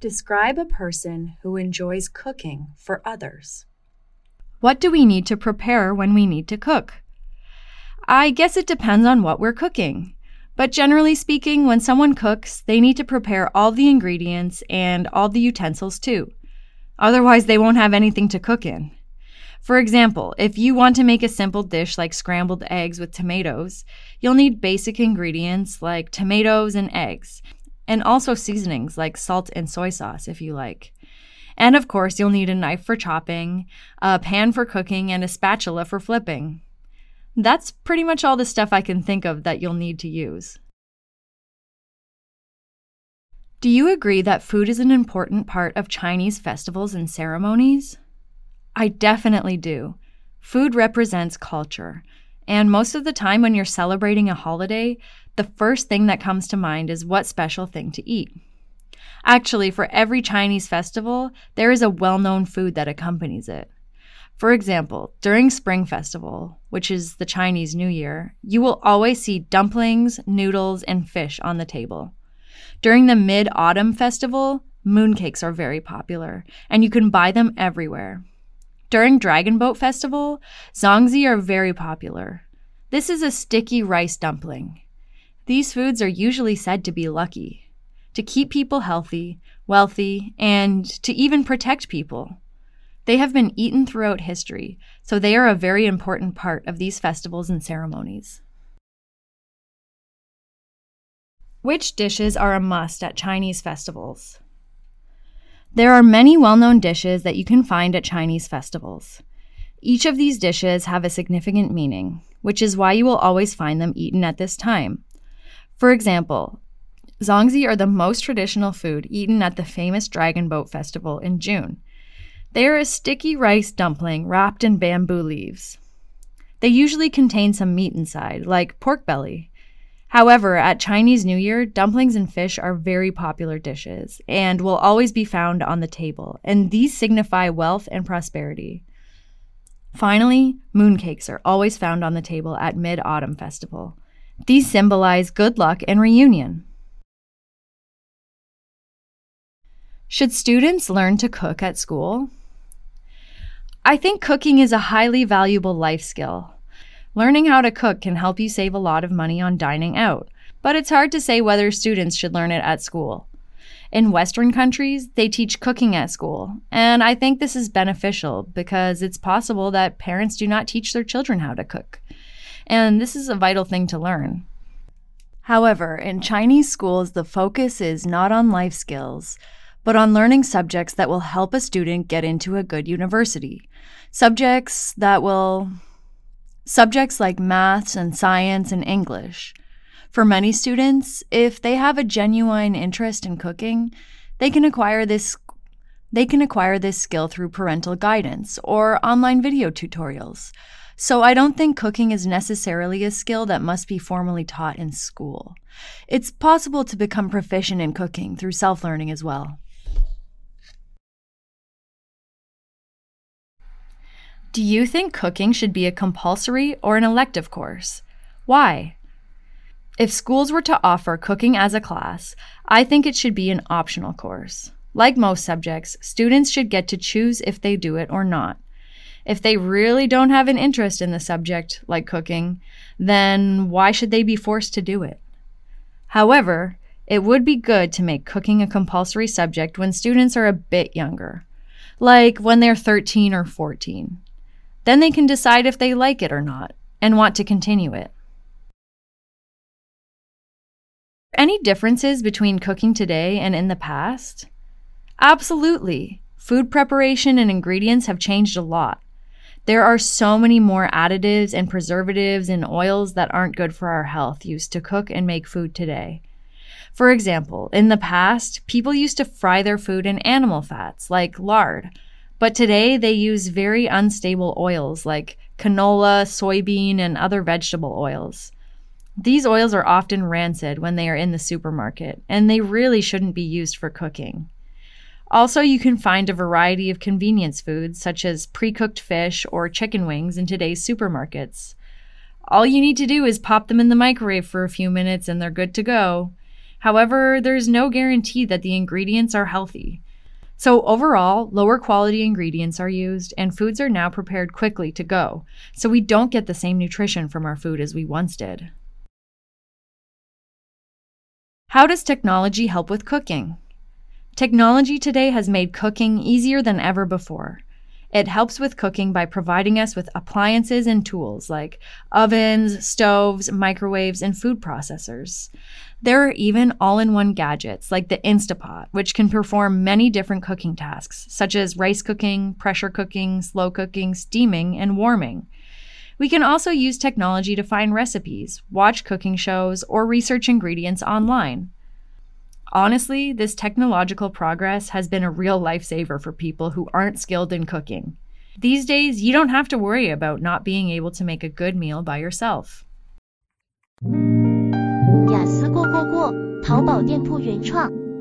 Describe a person who enjoys cooking for others. What do we need to prepare when we need to cook? I guess it depends on what we're cooking. But generally speaking, when someone cooks, they need to prepare all the ingredients and all the utensils too. Otherwise, they won't have anything to cook in. For example, if you want to make a simple dish like scrambled eggs with tomatoes, you'll need basic ingredients like tomatoes and eggs, and also seasonings like salt and soy sauce if you like. And of course, you'll need a knife for chopping, a pan for cooking, and a spatula for flipping. That's pretty much all the stuff I can think of that you'll need to use. Do you agree that food is an important part of Chinese festivals and ceremonies? I definitely do. Food represents culture, and most of the time when you're celebrating a holiday, the first thing that comes to mind is what special thing to eat. Actually, for every Chinese festival, there is a well-known food that accompanies it. For example, during Spring Festival, which is the Chinese New Year, you will always see dumplings, noodles, and fish on the table. During the Mid-Autumn Festival, mooncakes are very popular, and you can buy them everywhere. During Dragon Boat Festival, zongzi are very popular. This is a sticky rice dumpling. These foods are usually said to be lucky, to keep people healthy, wealthy, and to even protect people. They have been eaten throughout history, so they are a very important part of these festivals and ceremonies. Which dishes are a must at Chinese festivals? There are many well-known dishes that you can find at Chinese festivals. Each of these dishes have a significant meaning, which is why you will always find them eaten at this time. For example, zongzi are the most traditional food eaten at the famous Dragon Boat Festival in June. They are a sticky rice dumpling wrapped in bamboo leaves. They usually contain some meat inside, like pork belly. However, at Chinese New Year, dumplings and fish are very popular dishes and will always be found on the table, and these signify wealth and prosperity. Finally, mooncakes are always found on the table at Mid-Autumn Festival. These symbolize good luck and reunion. Should students learn to cook at school? I think cooking is a highly valuable life skill. Learning how to cook can help you save a lot of money on dining out, but it's hard to say whether students should learn it at school. In Western countries, they teach cooking at school, and I think this is beneficial because it's possible that parents do not teach their children how to cook, and this is a vital thing to learn. However, in Chinese schools, the focus is not on life skills, but on learning subjects that will help a student get into a good university. Subjects like maths and science and English. For many students, if they have a genuine interest in cooking, they can acquire this skill through parental guidance or online video tutorials. So I don't think cooking is necessarily a skill that must be formally taught in school. It's possible to become proficient in cooking through self-learning as well. Do you think cooking should be a compulsory or an elective course? Why? If schools were to offer cooking as a class, I think it should be an optional course. Like most subjects, students should get to choose if they do it or not. If they really don't have an interest in the subject, like cooking, then why should they be forced to do it? However, it would be good to make cooking a compulsory subject when students are a bit younger, like when they're 13 or 14. Then they can decide if they like it or not and want to continue it. Any differences between cooking today and in the past? Absolutely. Food preparation and ingredients have changed a lot. There are so many more additives and preservatives and oils that aren't good for our health used to cook and make food today. For example, in the past, people used to fry their food in animal fats like lard. But today they use very unstable oils like canola, soybean, and other vegetable oils. These oils are often rancid when they are in the supermarket, and they really shouldn't be used for cooking. Also, you can find a variety of convenience foods such as pre-cooked fish or chicken wings in today's supermarkets. All you need to do is pop them in the microwave for a few minutes and they're good to go. However, there's no guarantee that the ingredients are healthy. So overall, lower quality ingredients are used, and foods are now prepared quickly to go, so we don't get the same nutrition from our food as we once did. How does technology help with cooking? Technology today has made cooking easier than ever before. It helps with cooking by providing us with appliances and tools like ovens, stoves, microwaves, and food processors. There are even all-in-one gadgets like the Instapot, which can perform many different cooking tasks, such as rice cooking, pressure cooking, slow cooking, steaming, and warming. We can also use technology to find recipes, watch cooking shows, or research ingredients online. Honestly, this technological progress has been a real lifesaver for people who aren't skilled in cooking. These days, you don't have to worry about not being able to make a good meal by yourself. 雅思过，淘宝店铺原创。